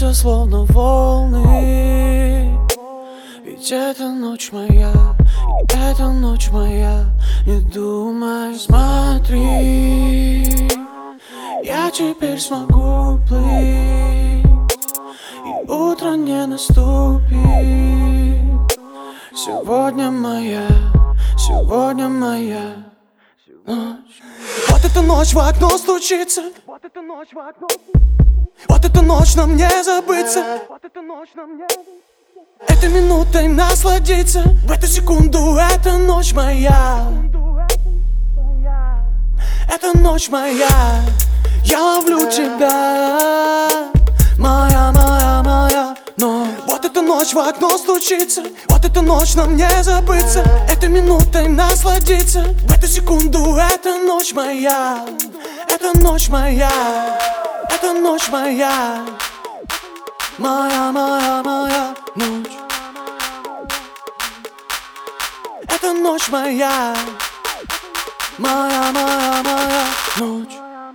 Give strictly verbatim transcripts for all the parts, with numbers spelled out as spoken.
все словно волны. Ведь это ночь моя, и эта ночь моя. Не думай, смотри, я теперь смогу плыть, и утро не наступит. Сегодня моя, сегодня моя ночь. Вот эта ночь в окно стучится, вот эта ночь в окно. Вот эта ночь нам не забыться, вот эта ночь нам не забыться. Этой минутой насладиться, в эту секунду эта ночь моя. Это ночь моя, я ловлю тебя, моя, моя, моя ночь. Вот эта ночь в окно стучится, вот эта ночь нам не забыться. Этой минутой насладиться, в эту секунду эта ночь моя. Это ночь моя, это ночь моя, моя, моя, моя ночь. Это ночь моя, моя, моя, моя ночь.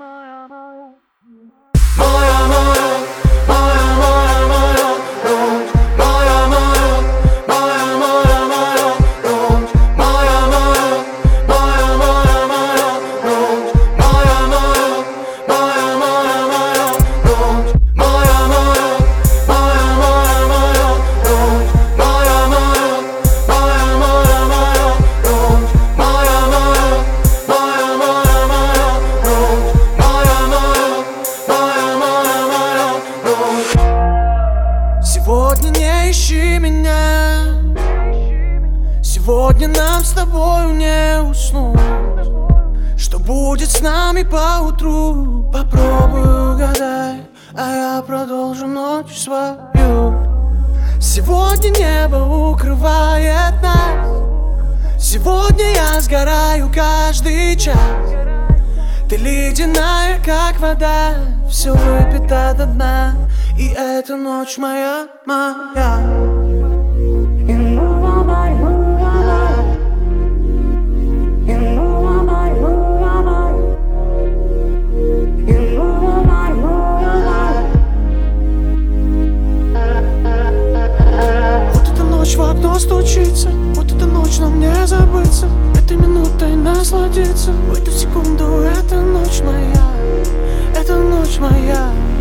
Моя, моя, моя, моя, моя ночь. Моя, моя, моя, моя, моя ночь. Моя, моя, моя, моя, моя ночь. Моя, моя, моя, моя, моя ночь. Моя, моя, моя, моя, моя ночь. Моя, моя, моя, моя, моя ночь. Моя, моя, моя, моя, моя ночь. Моя, моя, моя, моя, моя ночь. Сегодня не ищи меня, сегодня нам с тобою не уснуть. Что будет с нами поутру? Попробую угадай, а я продолжу ночь свою. Сегодня небо укрывает нас, сегодня я сгораю каждый час. Ты ледяная, как вода, все выпито до дна. И эта ночь моя, моя. Вот эта ночь в окно стучится, вот эта ночь нам не забыться. Этой минутой насладиться, в эту секунду эта ночь моя, эта ночь моя.